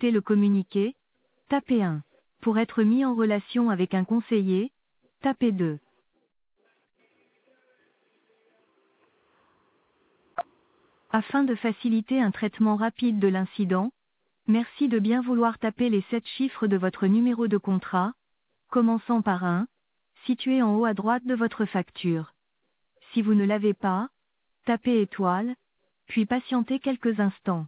souhaitez le communiquer, tapez 1. Pour être mis en relation avec un conseiller, tapez 2. Afin de faciliter un traitement rapide de l'incident, merci de bien vouloir taper les 7 chiffres de votre numéro de contrat, commençant par 1, situé en haut à droite de votre facture. Si vous ne l'avez pas, tapez étoile, puis patientez quelques instants.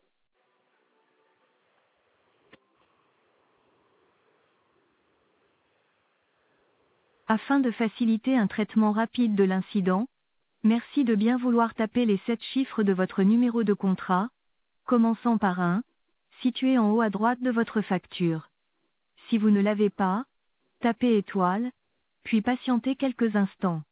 Afin de faciliter un traitement rapide de l'incident, merci de bien vouloir taper les 7 chiffres de votre numéro de contrat, commençant par 1, situé en haut à droite de votre facture. Si vous ne l'avez pas, tapez étoile, puis patientez quelques instants.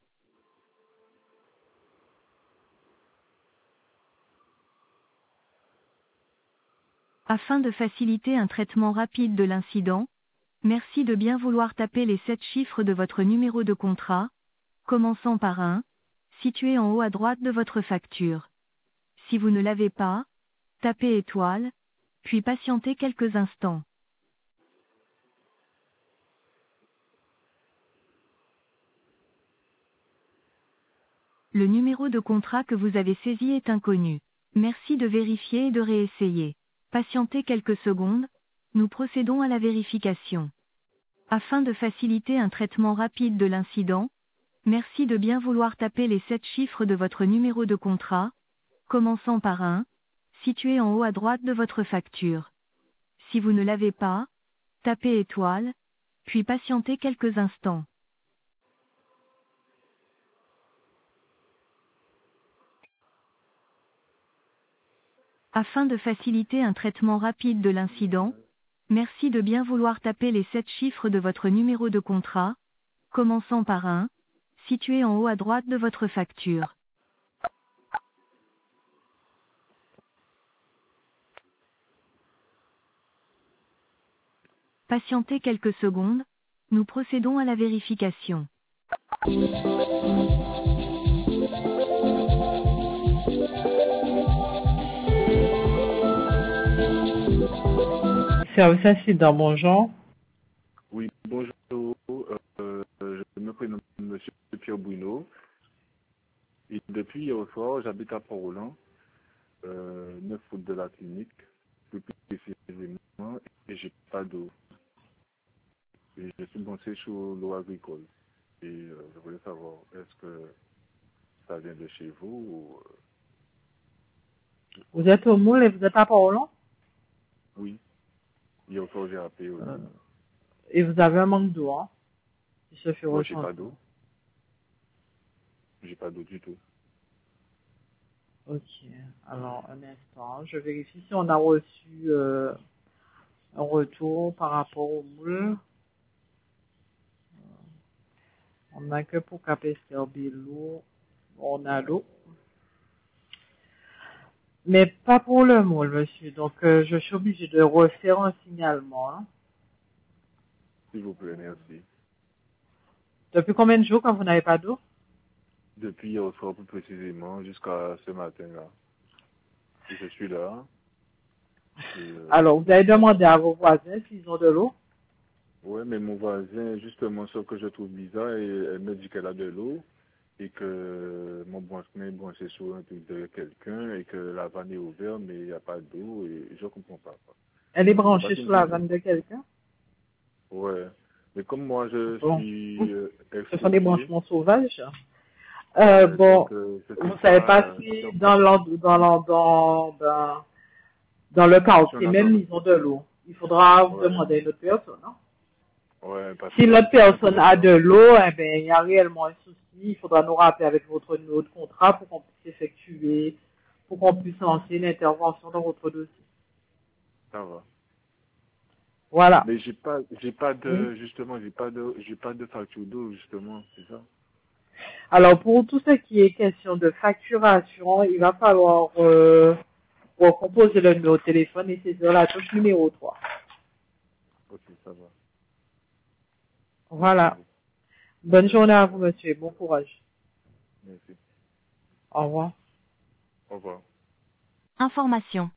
Afin de faciliter un traitement rapide de l'incident, merci de bien vouloir taper les 7 chiffres de votre numéro de contrat, commençant par 1, situé en haut à droite de votre facture. Si vous ne l'avez pas, tapez étoile, puis patientez quelques instants. Le numéro de contrat que vous avez saisi est inconnu. Merci de vérifier et de réessayer. Patientez quelques secondes, nous procédons à la vérification. Afin de faciliter un traitement rapide de l'incident, merci de bien vouloir taper les 7 chiffres de votre numéro de contrat, commençant par 1, situé en haut à droite de votre facture. Si vous ne l'avez pas, tapez étoile, puis patientez quelques instants. Afin de faciliter un traitement rapide de l'incident, merci de bien vouloir taper les 7 chiffres de votre numéro de contrat, commençant par 1, situé en haut à droite de votre facture. Patientez quelques secondes, nous procédons à la vérification. Service incident, bonjour. Oui, bonjour. Je me prénomme Monsieur Pierre Bruno. Et depuis hier soir, j'habite à Port-Roland, 9 route de la clinique, plus précisément, et j'ai pas d'eau. Et je suis branché sur l'eau agricole. Et je voulais savoir, est-ce que ça vient de chez vous ou... Vous êtes au Moule et vous êtes à Port-Roland? Oui, hier soir j'ai appelé aussi. Et vous avez un manque d'eau, hein? Qui se fait Moi, j'ai ressentir. pas d'eau. J'ai pas d'eau du tout. Ok, alors un instant, je vérifie si on a reçu un retour par rapport au Moule. On n'a que pour Capesterre l'eau, on a l'eau. Mais pas pour le Moule, monsieur. Donc, je suis obligé de refaire un signalement. Hein. S'il vous plaît, merci. Depuis combien de jours quand vous n'avez pas d'eau? Depuis hier soir, plus précisément, jusqu'à ce matin-là. Et je suis là. Alors, vous avez demandé à vos voisins s'ils ont de l'eau? Oui, mais mon voisin, justement, ce que je trouve bizarre, elle me dit qu'elle a de l'eau et que mon branchement est branché sur un truc de quelqu'un et que la vanne est ouverte, mais il n'y a pas d'eau et je comprends pas. Elle est branchée sur la vanne de quelqu'un? Ouais. Mais comme moi, je Bon. suis Ce sont des exposé. branchements sauvages. Bon, vous ne savez pas si dans le quartier même, ils ont de l'eau. Il faudra vous demander à une autre personne. Hein? Ouais, si l'autre personne a de l'eau, eh ben, il y a réellement un souci. Il faudra nous rappeler avec votre numéro de contrat pour qu'on puisse lancer une intervention dans votre dossier. Ça va. Voilà. Mais j'ai pas de facture d'eau, justement, c'est ça. Alors, pour tout ce qui est question de facturation, il va falloir composer le numéro de téléphone et saisir la touche numéro 3. Ok, ça va. Voilà. Bonne journée à vous, monsieur. Bon courage. Merci. Au revoir. Au revoir. Information.